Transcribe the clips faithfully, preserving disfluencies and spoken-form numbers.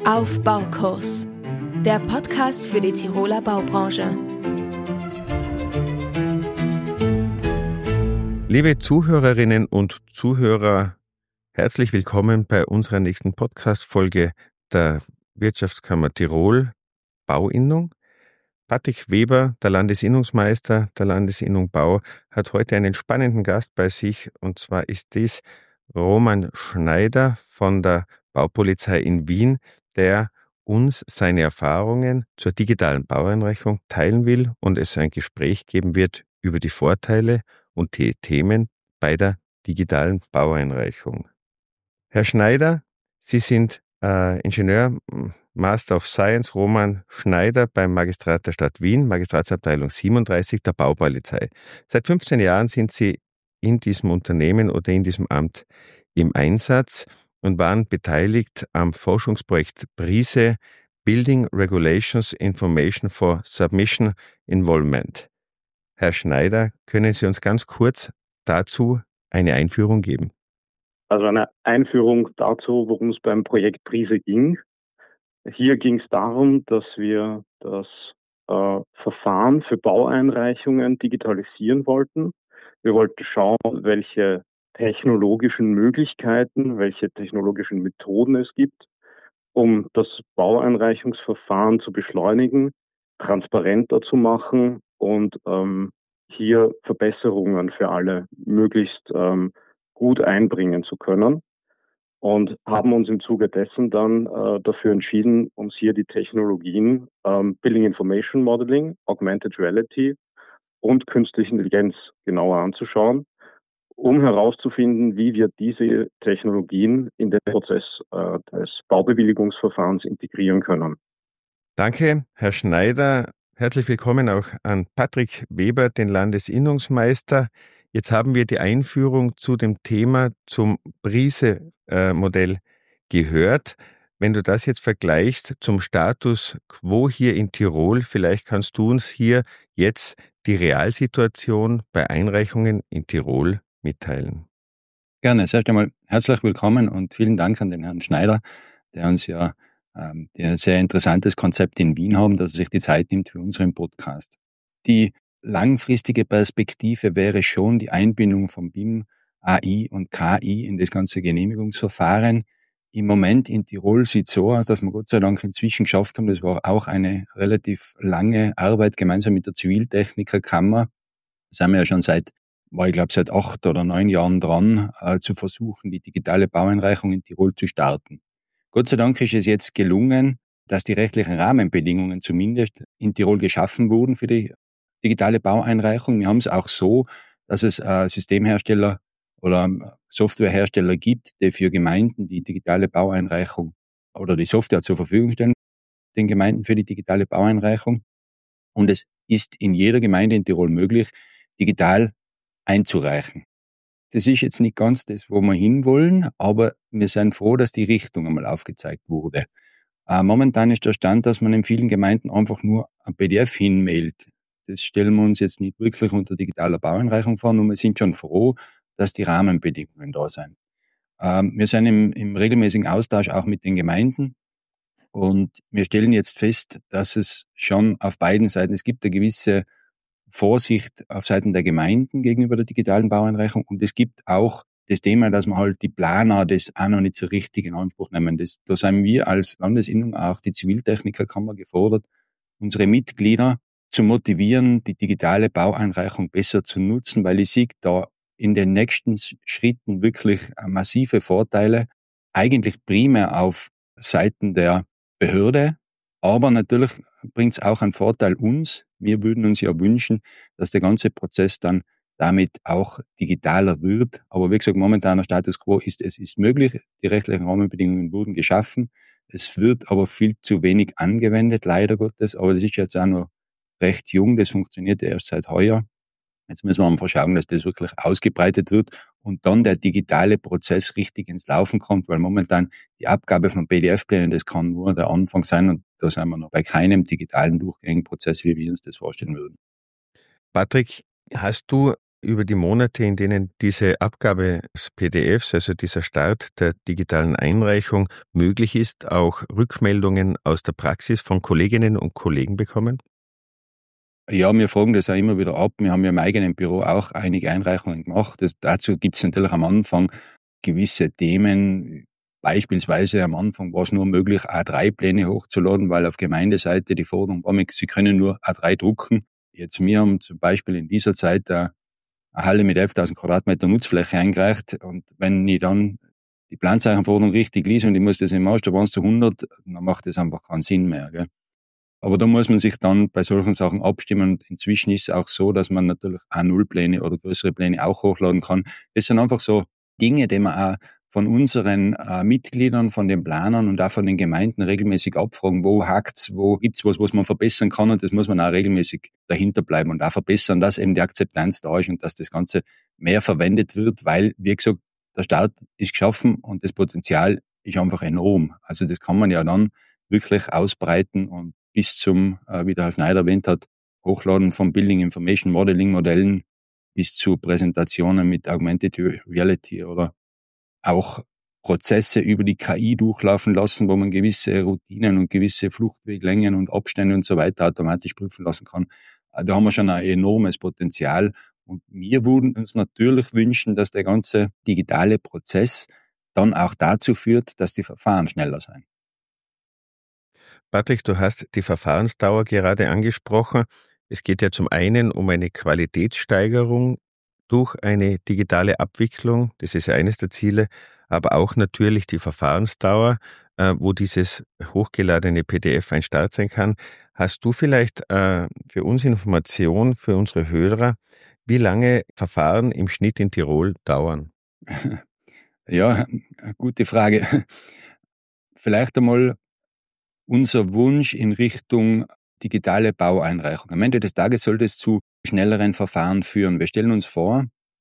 Auf Baukurs, der Podcast für die Tiroler Baubranche. Liebe Zuhörerinnen und Zuhörer, herzlich willkommen bei unserer nächsten Podcast-Folge der Wirtschaftskammer Tirol Bauinnung. Patrick Weber, der Landesinnungsmeister der Landesinnung Bau, hat heute einen spannenden Gast bei sich, und zwar ist dies Roman Schneider von der Baupolizei in Wien, der uns seine Erfahrungen zur digitalen Baueinreichung teilen will und es ein Gespräch geben wird über die Vorteile und die Themen bei der digitalen Baueinreichung. Herr Schneider, Sie sind äh, Ingenieur, Master of Science, Roman Schneider beim Magistrat der Stadt Wien, Magistratsabteilung siebenunddreißig der Baupolizei. Seit fünfzehn Jahren sind Sie in diesem Unternehmen oder in diesem Amt im Einsatz und waren beteiligt am Forschungsprojekt BRISE, Building Regulations Information for Submission Involvement. Herr Schneider, können Sie uns ganz kurz dazu eine Einführung geben? Also eine Einführung dazu, worum es beim Projekt BRISE ging. Hier ging es darum, dass wir das äh, Verfahren für Baueinreichungen digitalisieren wollten. Wir wollten schauen, welche technologischen Möglichkeiten, welche technologischen Methoden es gibt, um das Baueinreichungsverfahren zu beschleunigen, transparenter zu machen und ähm, hier Verbesserungen für alle möglichst ähm, gut einbringen zu können. Und haben uns im Zuge dessen dann äh, dafür entschieden, uns hier die Technologien ähm, Building Information Modeling, Augmented Reality und Künstliche Intelligenz genauer anzuschauen, um herauszufinden, wie wir diese Technologien in den Prozess äh, des Baubewilligungsverfahrens integrieren können. Danke, Herr Schneider. Herzlich willkommen auch an Patrick Weber, den Landesinnungsmeister. Jetzt haben wir die Einführung zu dem Thema zum BRISE-Modell gehört. Wenn du das jetzt vergleichst zum Status quo hier in Tirol, vielleicht kannst du uns hier jetzt die Realsituation bei Einreichungen in Tirol mitteilen. Gerne. Erst einmal herzlich willkommen und vielen Dank an den Herrn Schneider, der uns ja ähm, ein sehr interessantes Konzept in Wien haben, dass er sich die Zeit nimmt für unseren Podcast. Die langfristige Perspektive wäre schon die Einbindung von B I M, A I und K I in das ganze Genehmigungsverfahren. Im Moment in Tirol sieht es so aus, dass wir Gott sei Dank inzwischen geschafft haben, das war auch eine relativ lange Arbeit gemeinsam mit der Ziviltechnikerkammer. Da sind wir ja schon seit, war ich glaube seit acht oder neun Jahren dran, äh, zu versuchen, die digitale Baueinreichung in Tirol zu starten. Gott sei Dank ist es jetzt gelungen, dass die rechtlichen Rahmenbedingungen zumindest in Tirol geschaffen wurden für die digitale Baueinreichung. Wir haben es auch so, dass es äh, Systemhersteller oder Softwarehersteller gibt, die für Gemeinden die digitale Baueinreichung oder die Software zur Verfügung stellen, den Gemeinden für die digitale Baueinreichung. Und es ist in jeder Gemeinde in Tirol möglich, digital einzureichen. Das ist jetzt nicht ganz das, wo wir hinwollen, aber wir sind froh, dass die Richtung einmal aufgezeigt wurde. Äh, momentan ist der Stand, dass man in vielen Gemeinden einfach nur ein P D F hinmailt. Das stellen wir uns jetzt nicht wirklich unter digitaler Baueinreichung vor, und wir sind schon froh, dass die Rahmenbedingungen da sind. Ähm, wir sind im, im regelmäßigen Austausch auch mit den Gemeinden und wir stellen jetzt fest, dass es schon auf beiden Seiten, es gibt eine gewisse Vorsicht auf Seiten der Gemeinden gegenüber der digitalen Baueinreichung und es gibt auch das Thema, dass man halt die Planer das auch noch nicht so richtig in Anspruch nehmen. Das, da sind wir als Landesinnung, auch die Ziviltechnikerkammer gefordert, unsere Mitglieder zu motivieren, die digitale Baueinreichung besser zu nutzen, weil ich sehe da in den nächsten Schritten wirklich massive Vorteile, eigentlich primär auf Seiten der Behörde, aber natürlich bringt es auch einen Vorteil uns. Wir würden uns ja wünschen, dass der ganze Prozess dann damit auch digitaler wird. Aber wie gesagt, momentaner Status quo ist, es ist möglich, die rechtlichen Rahmenbedingungen wurden geschaffen. Es wird aber viel zu wenig angewendet, leider Gottes. Aber das ist jetzt auch noch recht jung, das funktioniert erst seit heuer. Jetzt müssen wir einfach schauen, dass das wirklich ausgebreitet wird und dann der digitale Prozess richtig ins Laufen kommt, weil momentan die Abgabe von P D F-Plänen, das kann nur der Anfang sein und da sind wir noch bei keinem digitalen durchgängigen Prozess, wie wir uns das vorstellen würden. Patrick, hast du über die Monate, in denen diese Abgabe des P D Fs, also dieser Start der digitalen Einreichung, möglich ist, auch Rückmeldungen aus der Praxis von Kolleginnen und Kollegen bekommen? Ja, wir fragen das auch immer wieder ab. Wir haben ja im eigenen Büro auch einige Einreichungen gemacht. Das, dazu gibt es natürlich am Anfang gewisse Themen. Beispielsweise am Anfang war es nur möglich, A drei Pläne hochzuladen, weil auf Gemeindeseite die Forderung war, sie können nur A drei drucken. Jetzt, wir haben zum Beispiel in dieser Zeit eine Halle mit elftausend Quadratmeter Nutzfläche eingereicht. Und wenn ich dann die Planzeichenforderung richtig lese und ich muss das im Masterplan zu hundert, dann macht das einfach keinen Sinn mehr. Gell? Aber da muss man sich dann bei solchen Sachen abstimmen. Und inzwischen ist es auch so, dass man natürlich A null Pläne oder größere Pläne auch hochladen kann. Das sind einfach so Dinge, die man auch von unseren äh, Mitgliedern, von den Planern und auch von den Gemeinden regelmäßig abfragen, wo hakt's, wo gibt's was, was man verbessern kann, und das muss man auch regelmäßig dahinter bleiben und auch verbessern, dass eben die Akzeptanz da ist und dass das Ganze mehr verwendet wird, weil, wie gesagt, der Start ist geschaffen und das Potenzial ist einfach enorm. Also das kann man ja dann wirklich ausbreiten und bis zum, äh, wie der Herr Schneider erwähnt hat, Hochladen von Building Information Modeling Modellen bis zu Präsentationen mit Augmented Reality oder auch Prozesse über die K I durchlaufen lassen, wo man gewisse Routinen und gewisse Fluchtweglängen und Abstände und so weiter automatisch prüfen lassen kann. Da haben wir schon ein enormes Potenzial. Und wir würden uns natürlich wünschen, dass der ganze digitale Prozess dann auch dazu führt, dass die Verfahren schneller sein. Patrick, du hast die Verfahrensdauer gerade angesprochen. Es geht ja zum einen um eine Qualitätssteigerung durch eine digitale Abwicklung. Das ist ja eines der Ziele, aber auch natürlich die Verfahrensdauer, wo dieses hochgeladene P D F ein Start sein kann. Hast du vielleicht für uns Informationen, für unsere Hörer, wie lange Verfahren im Schnitt in Tirol dauern? Ja, gute Frage. Vielleicht einmal unser Wunsch in Richtung digitale Baueinreichung. Am Ende des Tages soll das zu schnelleren Verfahren führen. Wir stellen uns vor,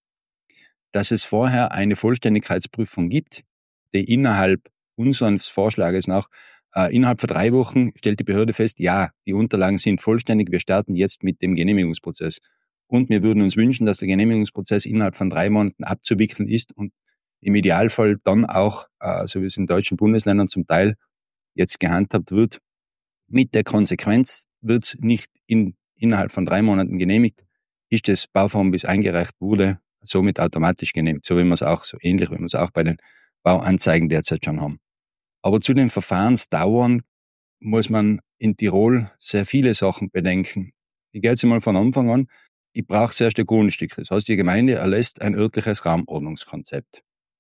dass es vorher eine Vollständigkeitsprüfung gibt, die innerhalb unseres Vorschlages nach, äh, innerhalb von drei Wochen stellt die Behörde fest, ja, die Unterlagen sind vollständig, wir starten jetzt mit dem Genehmigungsprozess. Und wir würden uns wünschen, dass der Genehmigungsprozess innerhalb von drei Monaten abzuwickeln ist und im Idealfall dann auch, äh, so wie es in deutschen Bundesländern zum Teil jetzt gehandhabt wird, mit der Konsequenz wird es nicht in, innerhalb von drei Monaten genehmigt, ist das Bauvorhaben, bis eingereicht wurde, somit automatisch genehmigt. So wie wir es auch, so ähnlich wie wir es auch bei den Bauanzeigen derzeit schon haben. Aber zu den Verfahrensdauern muss man in Tirol sehr viele Sachen bedenken. Ich gehe jetzt mal von Anfang an. Ich brauche zuerst ein Grundstück. Das heißt, die Gemeinde erlässt ein örtliches Raumordnungskonzept.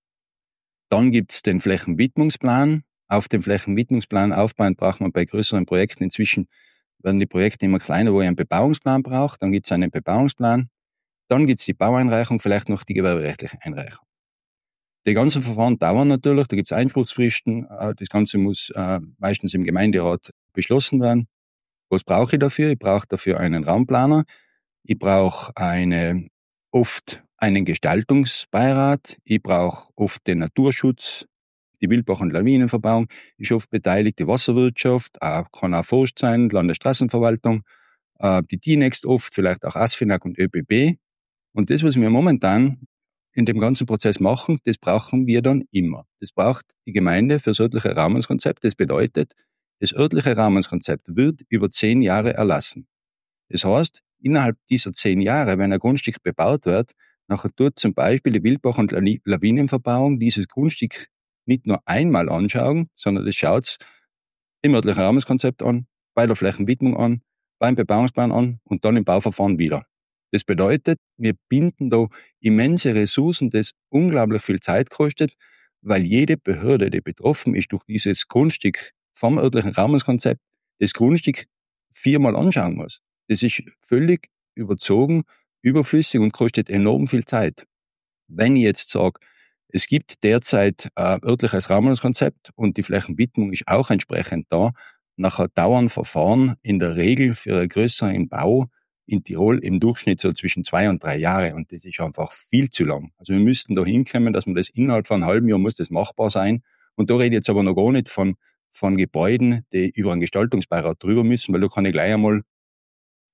Dann gibt es den Flächenwidmungsplan. Auf dem Flächenwidmungsplan aufbauend braucht man bei größeren Projekten, inzwischen werden die Projekte immer kleiner, wo ich einen Bebauungsplan brauche. Dann gibt es einen Bebauungsplan. Dann gibt es die Baueinreichung, vielleicht noch die gewerberechtliche Einreichung. Die ganzen Verfahren dauern natürlich, da gibt es Einspruchsfristen. Das Ganze muss äh, meistens im Gemeinderat beschlossen werden. Was brauche ich dafür? Ich brauche dafür einen Raumplaner. Ich brauche eine, oft einen Gestaltungsbeirat. Ich brauche oft den Naturschutz. Die Wildbach- und Lawinenverbauung ist oft beteiligt, die Wasserwirtschaft, auch, kann auch Forst sein, Landesstraßenverwaltung, äh, die D I N E X T oft, vielleicht auch ASFINAG und ÖBB. Und das, was wir momentan in dem ganzen Prozess machen, das brauchen wir dann immer. Das braucht die Gemeinde für das örtliche Rahmenkonzept. Das bedeutet, das örtliche Rahmenkonzept wird über zehn Jahre erlassen. Das heißt, innerhalb dieser zehn Jahre, wenn ein Grundstück bebaut wird, nachher tut zum Beispiel die Wildbach- und Lawinenverbauung dieses Grundstück nicht nur einmal anschauen, sondern das schaut im örtlichen Rahmenkonzept an, bei der Flächenwidmung an, beim Bebauungsplan an und dann im Bauverfahren wieder. Das bedeutet, wir binden da immense Ressourcen, das unglaublich viel Zeit kostet, weil jede Behörde, die betroffen ist durch dieses Grundstück vom örtlichen Rahmenkonzept, das Grundstück viermal anschauen muss. Das ist völlig überzogen, überflüssig und kostet enorm viel Zeit. Wenn ich jetzt sage, es gibt derzeit ein örtliches Rahmenkonzept und die Flächenwidmung ist auch entsprechend da, nachher dauern Verfahren in der Regel für einen größeren Bau in Tirol im Durchschnitt so zwischen zwei und drei Jahre und das ist einfach viel zu lang. Also wir müssten da hinkommen, dass man das innerhalb von einem halben Jahr muss das machbar sein. Und da rede ich jetzt aber noch gar nicht von, von Gebäuden, die über einen Gestaltungsbeirat drüber müssen, weil da kann ich gleich einmal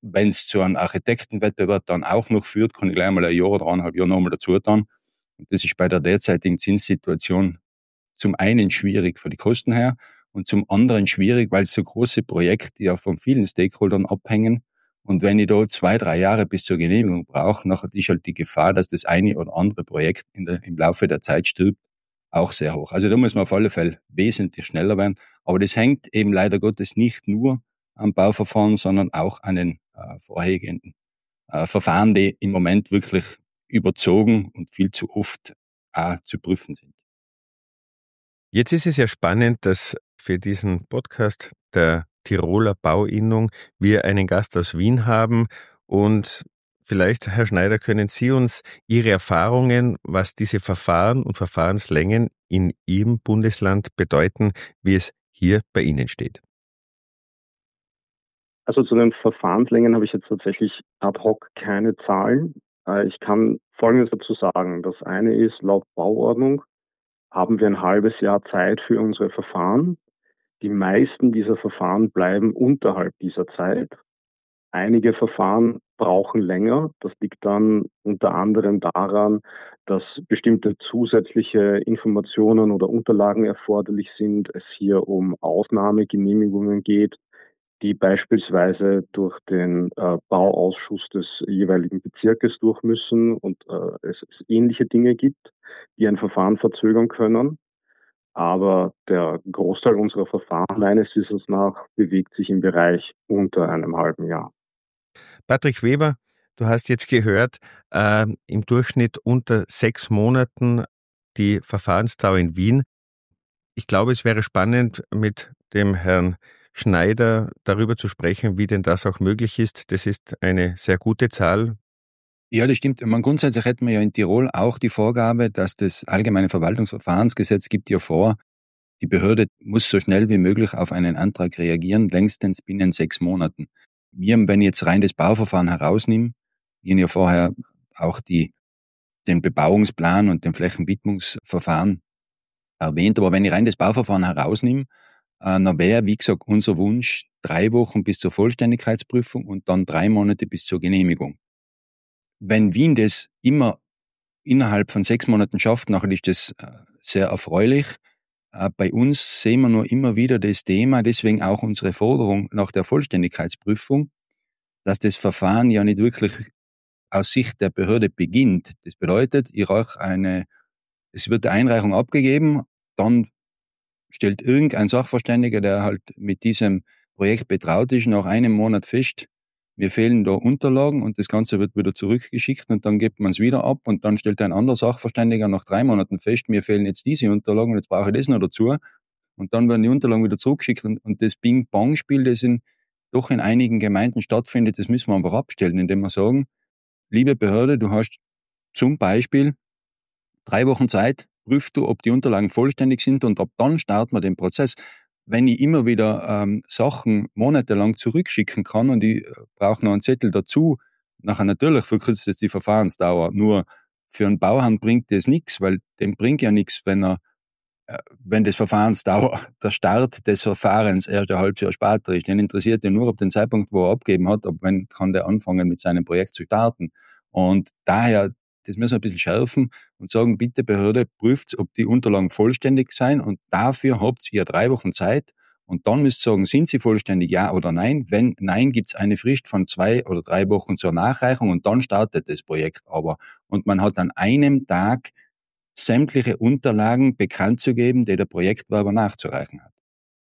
wenn es zu einem Architektenwettbewerb dann auch noch führt, kann ich gleich mal ein Jahr oder eineinhalb Jahre nochmal dazu tun. Und das ist bei der derzeitigen Zinssituation zum einen schwierig von den Kosten her und zum anderen schwierig, weil so große Projekte ja von vielen Stakeholdern abhängen. Und wenn ich da zwei, drei Jahre bis zur Genehmigung brauche, nachher ist halt die Gefahr, dass das eine oder andere Projekt in der, im Laufe der Zeit stirbt, auch sehr hoch. Also da muss man auf alle Fälle wesentlich schneller werden. Aber das hängt eben leider Gottes nicht nur am Bauverfahren, sondern auch an den äh, vorhergehenden äh, Verfahren, die im Moment wirklich überzogen und viel zu oft auch zu prüfen sind. Jetzt ist es ja spannend, dass für diesen Podcast der Tiroler Bauinnung wir einen Gast aus Wien haben und vielleicht, Herr Schneider, können Sie uns Ihre Erfahrungen, was diese Verfahren und Verfahrenslängen in Ihrem Bundesland bedeuten, wie es hier bei Ihnen steht. Also zu den Verfahrenslängen habe ich jetzt tatsächlich ad hoc keine Zahlen. Ich kann Folgendes dazu sagen. Das eine ist, laut Bauordnung haben wir ein halbes Jahr Zeit für unsere Verfahren. Die meisten dieser Verfahren bleiben unterhalb dieser Zeit. Einige Verfahren brauchen länger. Das liegt dann unter anderem daran, dass bestimmte zusätzliche Informationen oder Unterlagen erforderlich sind, es hier um Ausnahmegenehmigungen geht, die beispielsweise durch den äh, Bauausschuss des jeweiligen Bezirkes durch müssen und äh, es, es ähnliche Dinge gibt, die ein Verfahren verzögern können. Aber der Großteil unserer Verfahren meines Wissens nach bewegt sich im Bereich unter einem halben Jahr. Patrick Weber, du hast jetzt gehört, äh, im Durchschnitt unter sechs Monaten die Verfahrensdauer in Wien. Ich glaube, es wäre spannend, mit dem Herrn Schneider darüber zu sprechen, wie denn das auch möglich ist. Das ist eine sehr gute Zahl. Ja, das stimmt. Man, grundsätzlich hätten wir ja in Tirol auch die Vorgabe, dass das Allgemeine Verwaltungsverfahrensgesetz gibt ja vor, die Behörde muss so schnell wie möglich auf einen Antrag reagieren, längstens binnen sechs Monaten. Wir, wenn ich jetzt rein das Bauverfahren herausnehme, wir haben ja vorher auch die, den Bebauungsplan und den Flächenwidmungsverfahren erwähnt, aber wenn ich rein das Bauverfahren herausnehme, äh, dann wäre, wie gesagt, unser Wunsch drei Wochen bis zur Vollständigkeitsprüfung und dann drei Monate bis zur Genehmigung. Wenn Wien das immer innerhalb von sechs Monaten schafft, nachher ist das äh, sehr erfreulich. Äh, bei uns sehen wir nur immer wieder das Thema, deswegen auch unsere Forderung nach der Vollständigkeitsprüfung, dass das Verfahren ja nicht wirklich aus Sicht der Behörde beginnt. Das bedeutet, ich reiche eine, es wird eine Einreichung abgegeben, dann stellt irgendein Sachverständiger, der halt mit diesem Projekt betraut ist, nach einem Monat fest, mir fehlen da Unterlagen und das Ganze wird wieder zurückgeschickt und dann gibt man es wieder ab und dann stellt ein anderer Sachverständiger nach drei Monaten fest, mir fehlen jetzt diese Unterlagen und jetzt brauche ich das noch dazu und dann werden die Unterlagen wieder zurückgeschickt und, und das Ping-Pong-Spiel, das in, doch in einigen Gemeinden stattfindet, das müssen wir einfach abstellen, indem wir sagen, liebe Behörde, du hast zum Beispiel drei Wochen Zeit, prüfst du, ob die Unterlagen vollständig sind und ab dann starten wir den Prozess. Wenn ich immer wieder ähm, Sachen monatelang zurückschicken kann und ich äh, brauche noch einen Zettel dazu, nachher natürlich verkürzt es die Verfahrensdauer. Nur für einen Bauherrn bringt das nichts, weil dem bringt ja nichts, wenn er, äh, wenn das Verfahrensdauer, der Start des Verfahrens erst ein halbes Jahr später ist. Den interessiert ja nur ab dem Zeitpunkt, wo er abgeben hat, ab wann kann der anfangen mit seinem Projekt zu starten. Und daher, das müssen wir ein bisschen schärfen und sagen, bitte Behörde, prüft, ob die Unterlagen vollständig sein und dafür habt ihr drei Wochen Zeit und dann müsst ihr sagen, sind sie vollständig, ja oder nein. Wenn nein, gibt es eine Frist von zwei oder drei Wochen zur Nachreichung und dann startet das Projekt aber. Und man hat an einem Tag sämtliche Unterlagen bekannt zu geben, die der Projektwerber nachzureichen hat.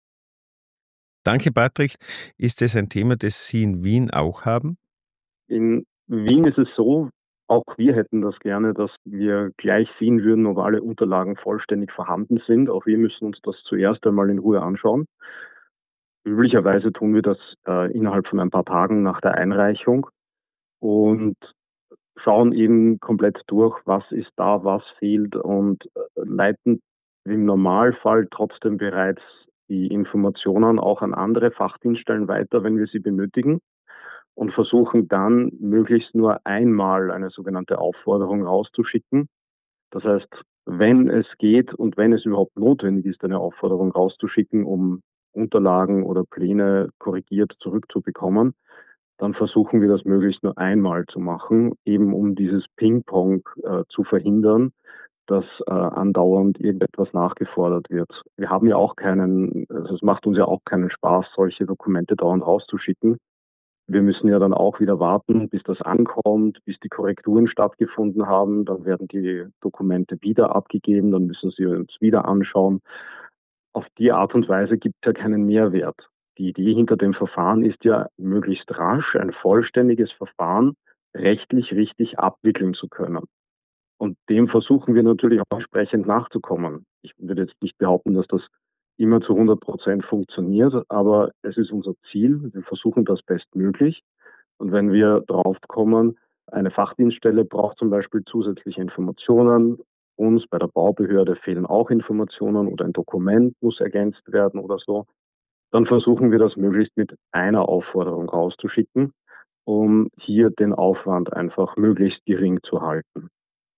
Danke, Patrick. Ist das ein Thema, das Sie in Wien auch haben? In Wien ist es so, auch wir hätten das gerne, dass wir gleich sehen würden, ob alle Unterlagen vollständig vorhanden sind. Auch wir müssen uns das zuerst einmal in Ruhe anschauen. Üblicherweise tun wir das äh, innerhalb von ein paar Tagen nach der Einreichung und schauen eben komplett durch, was ist da, was fehlt und äh, leiten im Normalfall trotzdem bereits die Informationen auch an andere Fachdienststellen weiter, wenn wir sie benötigen. Und versuchen dann möglichst nur einmal eine sogenannte Aufforderung rauszuschicken. Das heißt, wenn es geht und wenn es überhaupt notwendig ist, eine Aufforderung rauszuschicken, um Unterlagen oder Pläne korrigiert zurückzubekommen, dann versuchen wir das möglichst nur einmal zu machen, eben um dieses Ping-Pong äh, zu verhindern, dass äh, andauernd irgendetwas nachgefordert wird. Wir haben ja auch keinen, also es macht uns ja auch keinen Spaß, solche Dokumente dauernd rauszuschicken. Wir müssen ja dann auch wieder warten, bis das ankommt, bis die Korrekturen stattgefunden haben. Dann werden die Dokumente wieder abgegeben, dann müssen sie uns wieder anschauen. Auf die Art und Weise gibt es ja keinen Mehrwert. Die Idee hinter dem Verfahren ist ja, möglichst rasch ein vollständiges Verfahren rechtlich richtig abwickeln zu können. Und dem versuchen wir natürlich auch entsprechend nachzukommen. Ich würde jetzt nicht behaupten, dass das immer zu hundert Prozent funktioniert, aber es ist unser Ziel. Wir versuchen das bestmöglich. Und wenn wir drauf kommen, eine Fachdienststelle braucht zum Beispiel zusätzliche Informationen, uns bei der Baubehörde fehlen auch Informationen oder ein Dokument muss ergänzt werden oder so, dann versuchen wir das möglichst mit einer Aufforderung rauszuschicken, um hier den Aufwand einfach möglichst gering zu halten.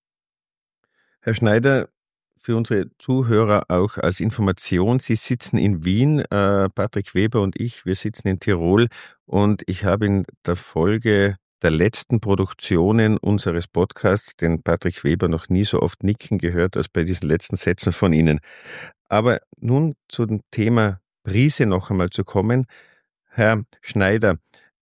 Herr Schneider, für unsere Zuhörer auch als Information, Sie sitzen in Wien, äh, Patrick Weber und ich, wir sitzen in Tirol und ich habe in der Folge der letzten Produktionen unseres Podcasts den Patrick Weber noch nie so oft nicken gehört als bei diesen letzten Sätzen von Ihnen. Aber nun zum Thema Brise noch einmal zu kommen. Herr Schneider,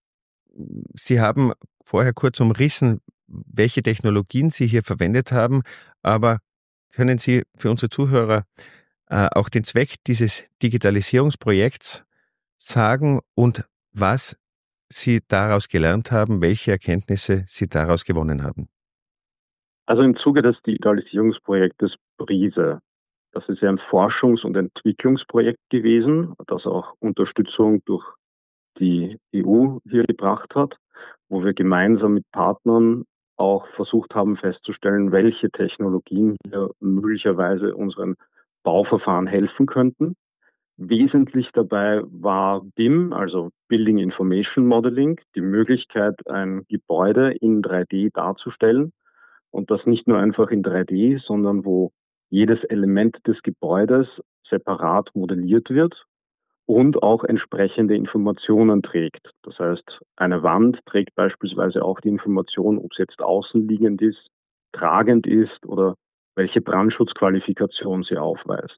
Sie haben vorher kurz umrissen, welche Technologien Sie hier verwendet haben, aber können Sie für unsere Zuhörer äh, auch den Zweck dieses Digitalisierungsprojekts sagen und was Sie daraus gelernt haben, welche Erkenntnisse Sie daraus gewonnen haben? Also im Zuge des Digitalisierungsprojektes Brise, das ist ja ein Forschungs- und Entwicklungsprojekt gewesen, das auch Unterstützung durch die E U hier gebracht hat, wo wir gemeinsam mit Partnern auch versucht haben festzustellen, welche Technologien hier möglicherweise unseren Bauverfahren helfen könnten. Wesentlich dabei war B I M, also Building Information Modeling, die Möglichkeit, ein Gebäude in drei D darzustellen und das nicht nur einfach in drei D, sondern wo jedes Element des Gebäudes separat modelliert wird und auch entsprechende Informationen trägt. Das heißt, eine Wand trägt beispielsweise auch die Information, ob es jetzt außenliegend ist, tragend ist oder welche Brandschutzqualifikation sie aufweist.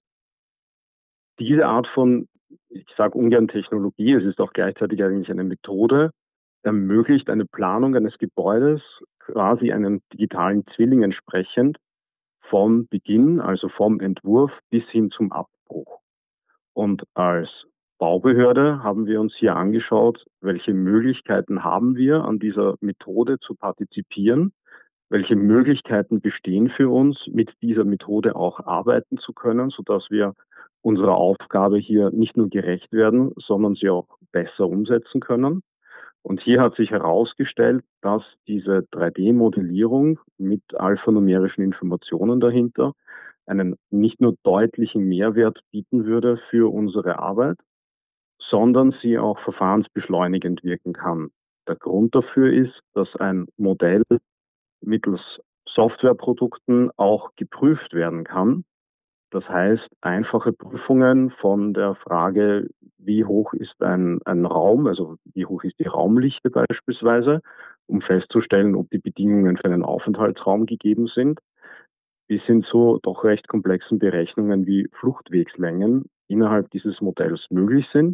Diese Art von, ich sage ungern Technologie, es ist auch gleichzeitig eigentlich eine Methode, ermöglicht eine Planung eines Gebäudes quasi einem digitalen Zwilling entsprechend vom Beginn, also vom Entwurf bis hin zum Abbruch. Und als Baubehörde haben wir uns hier angeschaut, welche Möglichkeiten haben wir, an dieser Methode zu partizipieren, welche Möglichkeiten bestehen für uns, mit dieser Methode auch arbeiten zu können, sodass wir unserer Aufgabe hier nicht nur gerecht werden, sondern sie auch besser umsetzen können. Und hier hat sich herausgestellt, dass diese drei D-Modellierung mit alphanumerischen Informationen dahinter einen nicht nur deutlichen Mehrwert bieten würde für unsere Arbeit, sondern sie auch verfahrensbeschleunigend wirken kann. Der Grund dafür ist, dass ein Modell mittels Softwareprodukten auch geprüft werden kann. Das heißt, einfache Prüfungen von der Frage, wie hoch ist ein, ein Raum, also wie hoch ist die Raumdichte beispielsweise, um festzustellen, ob die Bedingungen für einen Aufenthaltsraum gegeben sind, bis hin zu doch recht komplexen Berechnungen wie Fluchtwegslängen innerhalb dieses Modells möglich sind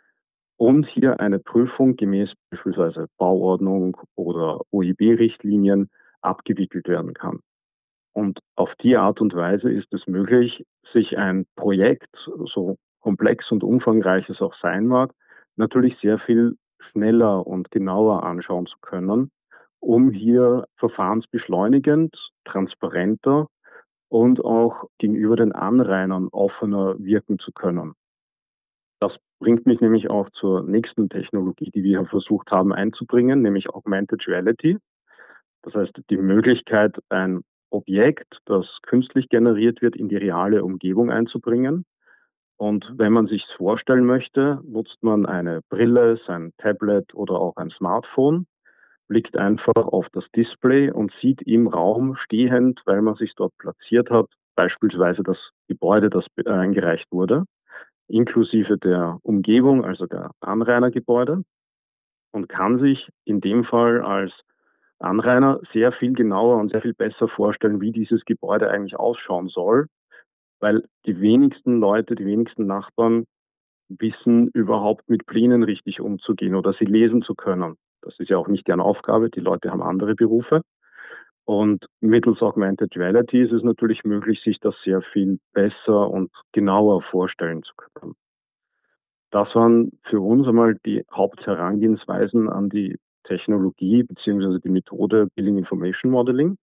und hier eine Prüfung gemäß beispielsweise Bauordnung oder O I B-Richtlinien abgewickelt werden kann. Und auf die Art und Weise ist es möglich, sich ein Projekt, so komplex und umfangreich es auch sein mag, natürlich sehr viel schneller und genauer anschauen zu können, um hier verfahrensbeschleunigend, transparenter und auch gegenüber den Anrainern offener wirken zu können. Das bringt mich nämlich auch zur nächsten Technologie, die wir versucht haben einzubringen, nämlich Augmented Reality. Das heißt, die Möglichkeit, ein Objekt, das künstlich generiert wird, in die reale Umgebung einzubringen. Und wenn man sich es vorstellen möchte, nutzt man eine Brille, sein Tablet oder auch ein Smartphone, blickt einfach auf das Display und sieht im Raum stehend, weil man sich dort platziert hat, beispielsweise das Gebäude, das eingereicht wurde, inklusive der Umgebung, also der Anrainergebäude. und kann sich in dem Fall als Anrainer sehr viel genauer und sehr viel besser vorstellen, wie dieses Gebäude eigentlich ausschauen soll, weil die wenigsten Leute, die wenigsten Nachbarn wissen überhaupt mit Plänen richtig umzugehen oder sie lesen zu können. Das ist ja auch nicht deren Aufgabe, die Leute haben andere Berufe. Und mittels Augmented Reality ist es natürlich möglich, sich das sehr viel besser und genauer vorstellen zu können. Das waren für uns einmal die Hauptherangehensweisen an die Technologie bzw. die Methode Building Information Modeling.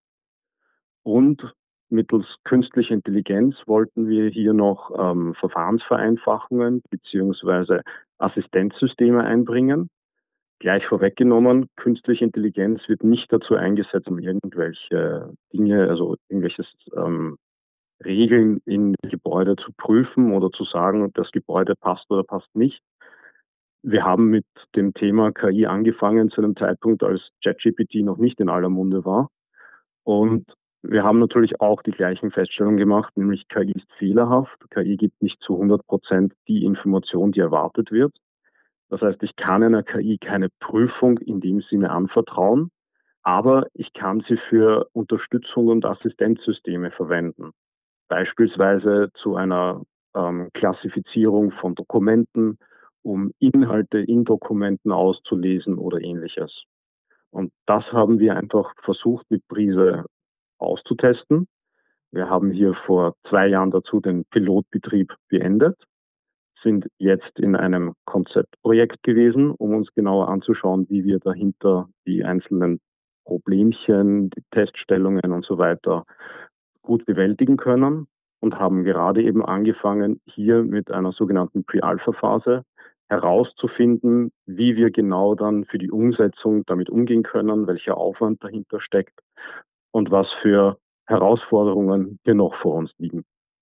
Und mittels künstlicher Intelligenz wollten wir hier noch ähm, Verfahrensvereinfachungen bzw. Assistenzsysteme einbringen. Gleich vorweggenommen, künstliche Intelligenz wird nicht dazu eingesetzt, um irgendwelche Dinge, also irgendwelche ähm, Regeln in Gebäude zu prüfen oder zu sagen, ob das Gebäude passt oder passt nicht. Wir haben mit dem Thema K I angefangen zu einem Zeitpunkt, als ChatGPT noch nicht in aller Munde war. Und wir haben natürlich auch die gleichen Feststellungen gemacht, nämlich K I ist fehlerhaft. K I gibt nicht zu hundert Prozent die Information, die erwartet wird. Das heißt, ich kann einer K I keine Prüfung in dem Sinne anvertrauen, aber ich kann sie für Unterstützung und Assistenzsysteme verwenden. Beispielsweise zu einer ähm, Klassifizierung von Dokumenten, um Inhalte in Dokumenten auszulesen oder ähnliches. Und das haben wir einfach versucht, mit Brise auszutesten. Wir haben hier vor zwei Jahren dazu den Pilotbetrieb beendet, sind jetzt in einem Konzeptprojekt gewesen, um uns genauer anzuschauen, wie wir dahinter die einzelnen Problemchen, die Teststellungen und so weiter gut bewältigen können und haben gerade eben angefangen, hier mit einer sogenannten Pre-Alpha-Phase herauszufinden, wie wir genau dann für die Umsetzung damit umgehen können, welcher Aufwand dahinter steckt und was für Herausforderungen hier noch vor uns liegen.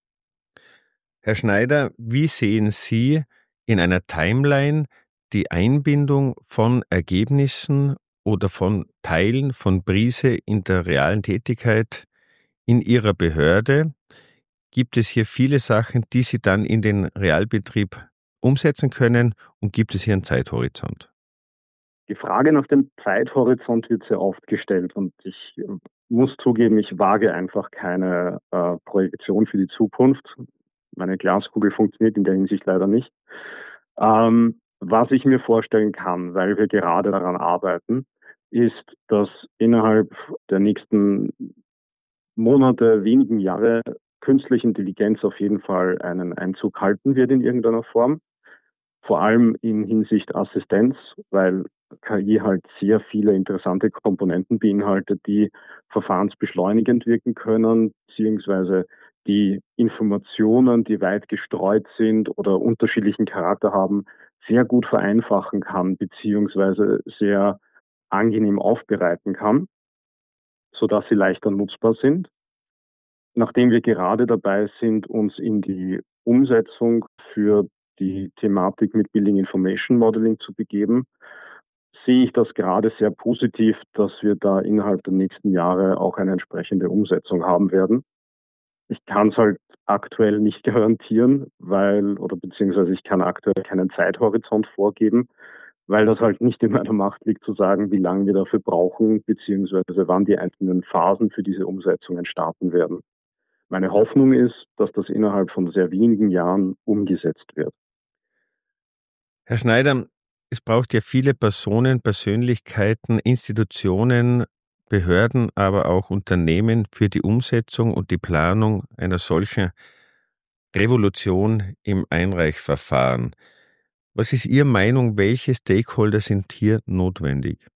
Herr Schneider, wie sehen Sie in einer Timeline die Einbindung von Ergebnissen oder von Teilen von Brise in der realen Tätigkeit in Ihrer Behörde? Gibt es hier viele Sachen, die Sie dann in den Realbetrieb umsetzen können, und gibt es hier einen Zeithorizont? Die Frage nach dem Zeithorizont wird sehr oft gestellt und ich muss zugeben, ich wage einfach keine äh, Projektion für die Zukunft. Meine Glaskugel funktioniert in der Hinsicht leider nicht. Ähm, was ich mir vorstellen kann, weil wir gerade daran arbeiten, ist, dass innerhalb der nächsten Monate, wenigen Jahre künstliche Intelligenz auf jeden Fall einen Einzug halten wird in irgendeiner Form. Vor allem in Hinsicht Assistenz, weil K I halt sehr viele interessante Komponenten beinhaltet, die verfahrensbeschleunigend wirken können, beziehungsweise die Informationen, die weit gestreut sind oder unterschiedlichen Charakter haben, sehr gut vereinfachen kann, beziehungsweise sehr angenehm aufbereiten kann, sodass sie leichter nutzbar sind. Nachdem wir gerade dabei sind, uns in die Umsetzung für die Thematik mit Building Information Modeling zu begeben, sehe ich das gerade sehr positiv, dass wir da innerhalb der nächsten Jahre auch eine entsprechende Umsetzung haben werden. Ich kann es halt aktuell nicht garantieren, weil, oder beziehungsweise ich kann aktuell keinen Zeithorizont vorgeben, weil das halt nicht in meiner Macht liegt zu sagen, wie lange wir dafür brauchen, beziehungsweise wann die einzelnen Phasen für diese Umsetzungen starten werden. Meine Hoffnung ist, dass das innerhalb von sehr wenigen Jahren umgesetzt wird. Herr Schneider, es braucht ja viele Personen, Persönlichkeiten, Institutionen, Behörden, aber auch Unternehmen für die Umsetzung und die Planung einer solchen Revolution im Einreichverfahren. Was ist Ihre Meinung, welche Stakeholder sind hier notwendig?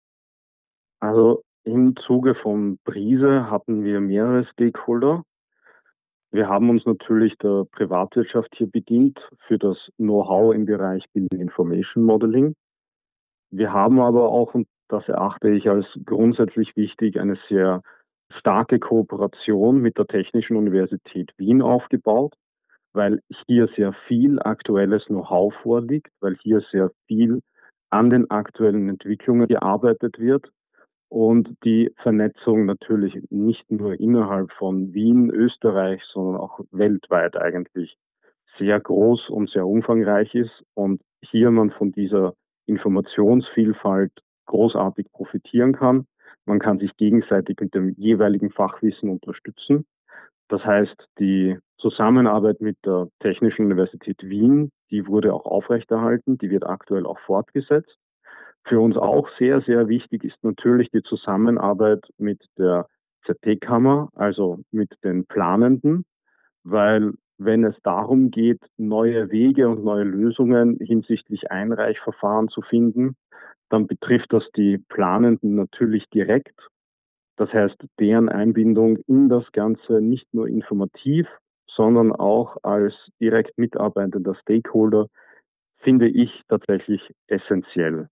Also im Zuge von Brise hatten wir mehrere Stakeholder. Wir haben uns natürlich der Privatwirtschaft hier bedient für das Know-how im Bereich Building Information Modeling. Wir haben aber auch, und das erachte ich als grundsätzlich wichtig, eine sehr starke Kooperation mit der Technischen Universität Wien aufgebaut, weil hier sehr viel aktuelles Know-how vorliegt, weil hier sehr viel an den aktuellen Entwicklungen gearbeitet wird. Und die Vernetzung natürlich nicht nur innerhalb von Wien, Österreich, sondern auch weltweit eigentlich sehr groß und sehr umfangreich ist. Und hier man von dieser Informationsvielfalt großartig profitieren kann. Man kann sich gegenseitig mit dem jeweiligen Fachwissen unterstützen. Das heißt, die Zusammenarbeit mit der Technischen Universität Wien, die wurde auch aufrechterhalten, die wird aktuell auch fortgesetzt. Für uns auch sehr, sehr wichtig ist natürlich die Zusammenarbeit mit der Z T-Kammer, also mit den Planenden, weil wenn es darum geht, neue Wege und neue Lösungen hinsichtlich Einreichverfahren zu finden, dann betrifft das die Planenden natürlich direkt. Das heißt, deren Einbindung in das Ganze nicht nur informativ, sondern auch als direkt mitarbeitender Stakeholder finde ich tatsächlich essentiell.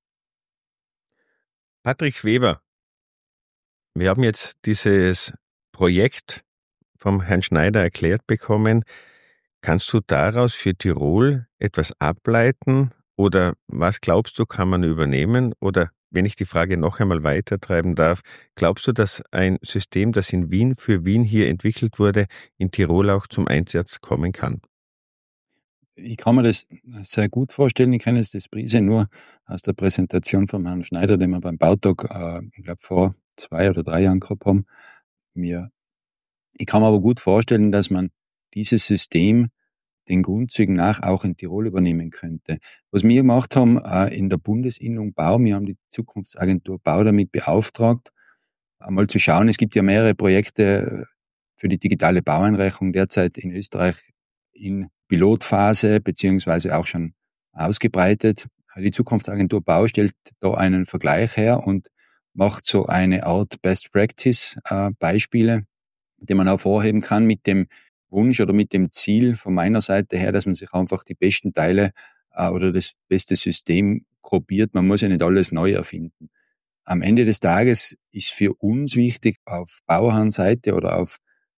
Patrick Weber, wir haben jetzt dieses Projekt vom Herrn Schneider erklärt bekommen. Kannst du daraus für Tirol etwas ableiten oder was glaubst du, kann man übernehmen? Oder wenn ich die Frage noch einmal weitertreiben darf, glaubst du, dass ein System, das in Wien für Wien hier entwickelt wurde, in Tirol auch zum Einsatz kommen kann? Ich kann mir das sehr gut vorstellen. Ich kenne das Brise nur aus der Präsentation von Herrn Schneider, den wir beim Bautag, äh, ich glaube, vor zwei oder drei Jahren gehabt haben. Mir, ich kann mir aber gut vorstellen, dass man dieses System den Grundzügen nach auch in Tirol übernehmen könnte. Was wir gemacht haben äh, in der Bundesinnung Bau, wir haben die Zukunftsagentur Bau damit beauftragt, einmal zu schauen, es gibt ja mehrere Projekte für die digitale Baueinreichung derzeit in Österreich in Pilotphase beziehungsweise auch schon ausgebreitet. Die Zukunftsagentur Bau stellt da einen Vergleich her und macht so eine Art Best Practice äh, Beispiele, die man hervorheben kann mit dem Wunsch oder mit dem Ziel von meiner Seite her, dass man sich einfach die besten Teile äh, oder das beste System gruppiert. Man muss ja nicht alles neu erfinden. Am Ende des Tages ist für uns wichtig auf Bauherrenseite oder auf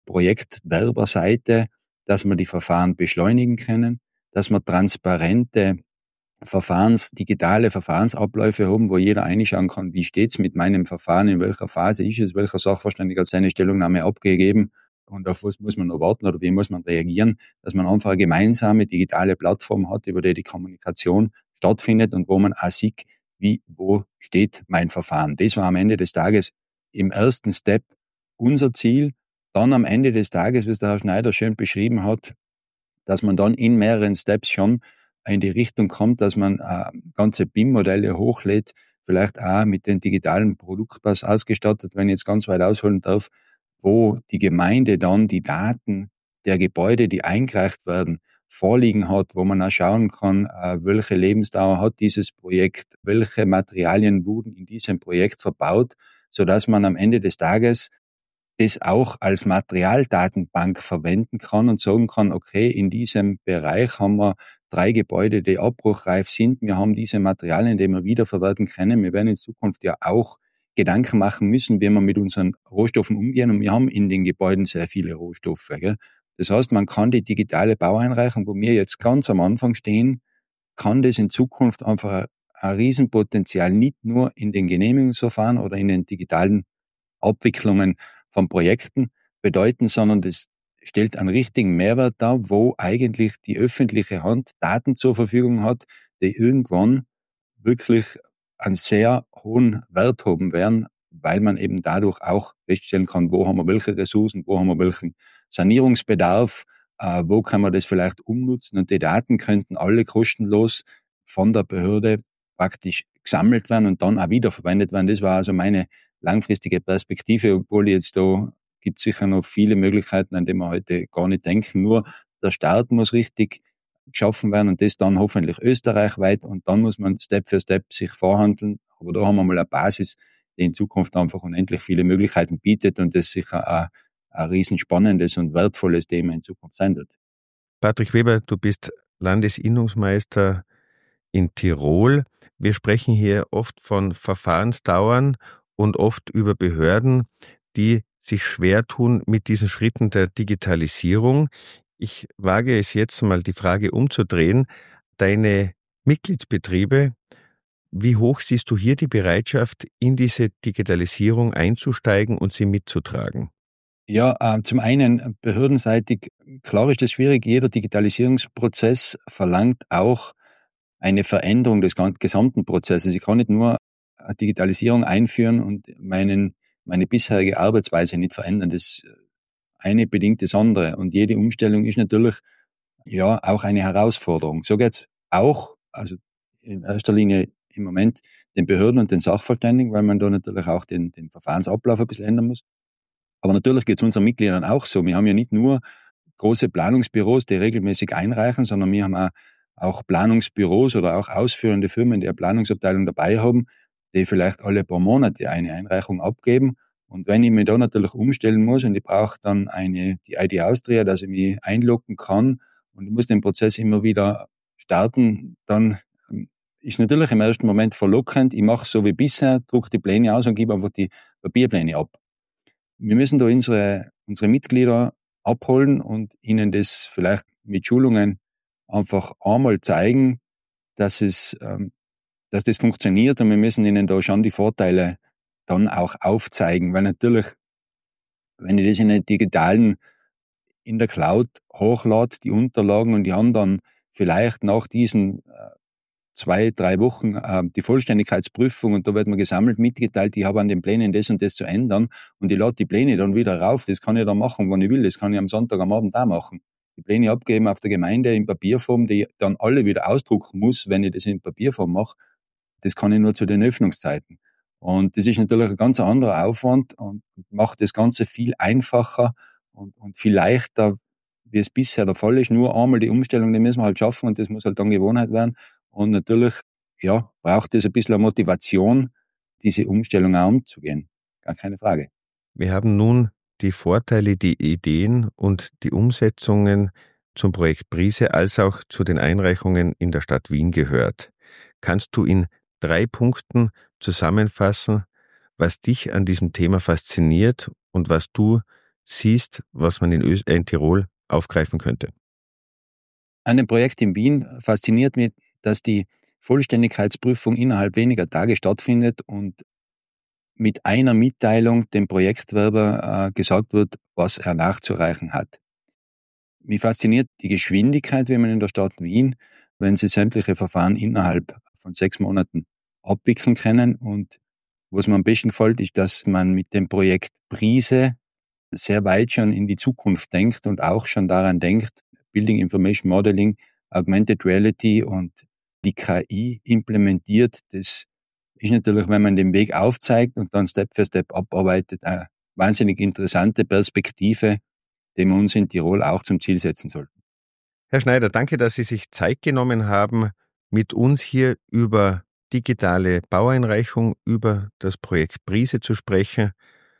Projektwerberseite, dass wir die Verfahren beschleunigen können, dass wir transparente Verfahrens, digitale Verfahrensabläufe haben, wo jeder einschauen kann, wie steht's mit meinem Verfahren, in welcher Phase ist es, welcher Sachverständiger hat seine Stellungnahme abgegeben und auf was muss man noch warten oder wie muss man reagieren, dass man einfach eine gemeinsame digitale Plattform hat, über die die Kommunikation stattfindet und wo man auch sieht, wie, wo steht mein Verfahren. Das war am Ende des Tages im ersten Step unser Ziel. Dann am Ende des Tages, wie es der Herr Schneider schön beschrieben hat, dass man dann in mehreren Steps schon in die Richtung kommt, dass man äh, ganze B I M-Modelle hochlädt, vielleicht auch mit den digitalen Produktpass ausgestattet, wenn ich jetzt ganz weit ausholen darf, wo die Gemeinde dann die Daten der Gebäude, die eingereicht werden, vorliegen hat, wo man auch schauen kann, äh, welche Lebensdauer hat dieses Projekt, welche Materialien wurden in diesem Projekt verbaut, sodass man am Ende des Tages das auch als Materialdatenbank verwenden kann und sagen kann, okay, in diesem Bereich haben wir drei Gebäude, die abbruchreif sind. Wir haben diese Materialien, die wir wiederverwerten können. Wir werden in Zukunft ja auch Gedanken machen müssen, wie wir mit unseren Rohstoffen umgehen. Und wir haben in den Gebäuden sehr viele Rohstoffe. Gell? Das heißt, man kann die digitale Baueinreichung, wo wir jetzt ganz am Anfang stehen, kann das in Zukunft einfach ein Riesenpotenzial nicht nur in den Genehmigungsverfahren oder in den digitalen Abwicklungen von Projekten bedeuten, sondern das stellt einen richtigen Mehrwert dar, wo eigentlich die öffentliche Hand Daten zur Verfügung hat, die irgendwann wirklich einen sehr hohen Wert haben werden, weil man eben dadurch auch feststellen kann, wo haben wir welche Ressourcen, wo haben wir welchen Sanierungsbedarf, äh, wo kann man das vielleicht umnutzen und die Daten könnten alle kostenlos von der Behörde praktisch gesammelt werden und dann auch wiederverwendet werden. Das war also meine langfristige Perspektive, obwohl jetzt da gibt es sicher noch viele Möglichkeiten, an die wir heute gar nicht denken. Nur der Start muss richtig geschaffen werden und das dann hoffentlich österreichweit und dann muss man Step für Step sich vorhandeln. Aber da haben wir mal eine Basis, die in Zukunft einfach unendlich viele Möglichkeiten bietet und das sicher ein, ein riesenspannendes und wertvolles Thema in Zukunft sein wird. Patrick Weber, du bist Landesinnungsmeister in Tirol. Wir sprechen hier oft von Verfahrensdauern und oft über Behörden, die sich schwer tun mit diesen Schritten der Digitalisierung. Ich wage es jetzt mal, die Frage umzudrehen. Deine Mitgliedsbetriebe, wie hoch siehst du hier die Bereitschaft, in diese Digitalisierung einzusteigen und sie mitzutragen? Ja, äh, zum einen behördenseitig, klar ist das schwierig. Jeder Digitalisierungsprozess verlangt auch eine Veränderung des gesamten Prozesses. Ich kann nicht nur eine Digitalisierung einführen und meinen, meine bisherige Arbeitsweise nicht verändern. Das eine bedingt das andere. Und jede Umstellung ist natürlich ja auch eine Herausforderung. So geht's auch, also in erster Linie im Moment den Behörden und den Sachverständigen, weil man da natürlich auch den, den Verfahrensablauf ein bisschen ändern muss. Aber natürlich geht es unseren Mitgliedern auch so. Wir haben ja nicht nur große Planungsbüros, die regelmäßig einreichen, sondern wir haben auch, auch Planungsbüros oder auch ausführende Firmen, die eine Planungsabteilung dabei haben, die vielleicht alle paar Monate eine Einreichung abgeben. Und wenn ich mich da natürlich umstellen muss und ich brauche dann eine, die I D Austria, dass ich mich einloggen kann und ich muss den Prozess immer wieder starten, dann ist natürlich im ersten Moment verlockend. Ich mache so wie bisher, drucke die Pläne aus und gebe einfach die Papierpläne ab. Wir müssen da unsere, unsere Mitglieder abholen und ihnen das vielleicht mit Schulungen einfach einmal zeigen, dass es, ähm, dass das funktioniert, und wir müssen ihnen da schon die Vorteile dann auch aufzeigen, weil natürlich, wenn ich das in den digitalen, in der Cloud hochlade, die Unterlagen, und die haben dann vielleicht nach diesen äh, zwei, drei Wochen äh, die Vollständigkeitsprüfung, und da wird mir gesammelt, mitgeteilt, ich habe an den Plänen das und das zu ändern, und ich lade die Pläne dann wieder rauf. Das kann ich dann machen, wann ich will. Das kann ich am Sonntag am Abend auch machen. Die Pläne abgeben auf der Gemeinde in Papierform, die ich dann alle wieder ausdrucken muss, wenn ich das in Papierform mache. Das kann ich nur zu den Öffnungszeiten. Und das ist natürlich ein ganz anderer Aufwand und macht das Ganze viel einfacher und, und viel leichter, wie es bisher der Fall ist. Nur einmal die Umstellung, die müssen wir halt schaffen, und das muss halt dann Gewohnheit werden. Und natürlich, ja, braucht es ein bisschen Motivation, diese Umstellung auch umzugehen. Gar keine Frage. Wir haben nun die Vorteile, die Ideen und die Umsetzungen zum Projekt Brise als auch zu den Einreichungen in der Stadt Wien gehört. Kannst du in drei Punkten zusammenfassen, was dich an diesem Thema fasziniert und was du siehst, was man in, Ö- in Tirol aufgreifen könnte? An dem Projekt in Wien fasziniert mich, dass die Vollständigkeitsprüfung innerhalb weniger Tage stattfindet und mit einer Mitteilung dem Projektwerber äh, gesagt wird, was er nachzureichen hat. Mich fasziniert die Geschwindigkeit, wie man in der Stadt Wien, wenn sie sämtliche Verfahren innerhalb von sechs Monaten abwickeln können. Und was mir am besten gefällt, ist, dass man mit dem Projekt Brise sehr weit schon in die Zukunft denkt und auch schon daran denkt, Building Information Modeling, Augmented Reality und die K I implementiert. Das ist natürlich, wenn man den Weg aufzeigt und dann Step für Step abarbeitet, eine wahnsinnig interessante Perspektive, die wir uns in Tirol auch zum Ziel setzen sollten. Herr Schneider, danke, dass Sie sich Zeit genommen haben, mit uns hier über digitale Baueinreichung, über das Projekt Brise zu sprechen.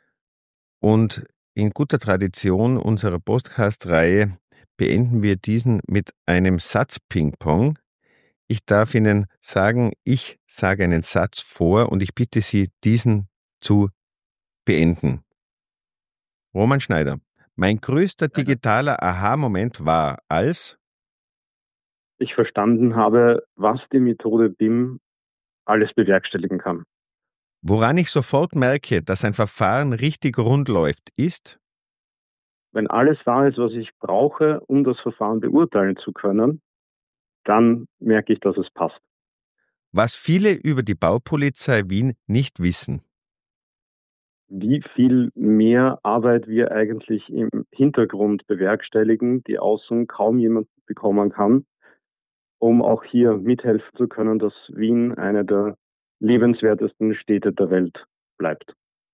Und in guter Tradition unserer Podcast-Reihe beenden wir diesen mit einem Satz-Ping-Pong. Ich darf Ihnen sagen, ich sage einen Satz vor und ich bitte Sie, diesen zu beenden. Roman Schneider, mein größter digitaler Aha-Moment war, als ich verstanden habe, was die Methode B I M alles bewerkstelligen kann. Woran ich sofort merke, dass ein Verfahren richtig rund läuft, ist, wenn alles da ist, was ich brauche, um das Verfahren beurteilen zu können, dann merke ich, dass es passt. Was viele über die Baupolizei Wien nicht wissen. Wie viel mehr Arbeit wir eigentlich im Hintergrund bewerkstelligen, die außen kaum jemand bekommen kann, um auch hier mithelfen zu können, dass Wien eine der lebenswertesten Städte der Welt bleibt.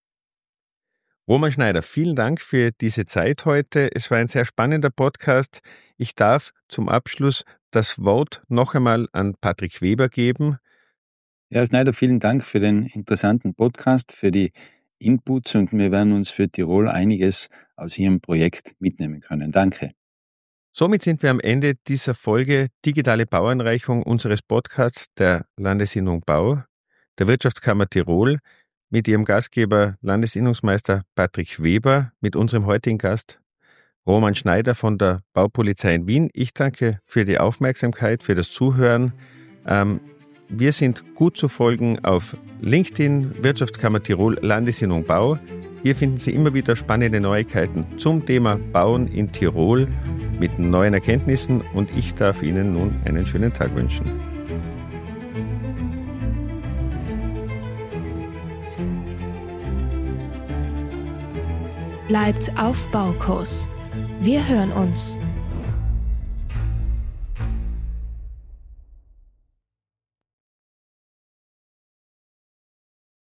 Roman Schneider, vielen Dank für diese Zeit heute. Es war ein sehr spannender Podcast. Ich darf zum Abschluss das Wort noch einmal an Patrick Weber geben. Ja, Herr Schneider, vielen Dank für den interessanten Podcast, für die Inputs, und wir werden uns für Tirol einiges aus Ihrem Projekt mitnehmen können. Danke. Somit sind wir am Ende dieser Folge Digitale Baueinreichung unseres Podcasts der Landesinnung Bau, der Wirtschaftskammer Tirol, mit ihrem Gastgeber Landesinnungsmeister Patrick Weber, mit unserem heutigen Gast Roman Schneider von der Baupolizei in Wien. Ich danke für die Aufmerksamkeit, für das Zuhören. Ähm, wir sind gut zu folgen auf LinkedIn, Wirtschaftskammer Tirol, Landesinnung Bau. Hier finden Sie immer wieder spannende Neuigkeiten zum Thema Bauen in Tirol mit neuen Erkenntnissen, und ich darf Ihnen nun einen schönen Tag wünschen. bleibt auf Baukurs. Wir hören uns.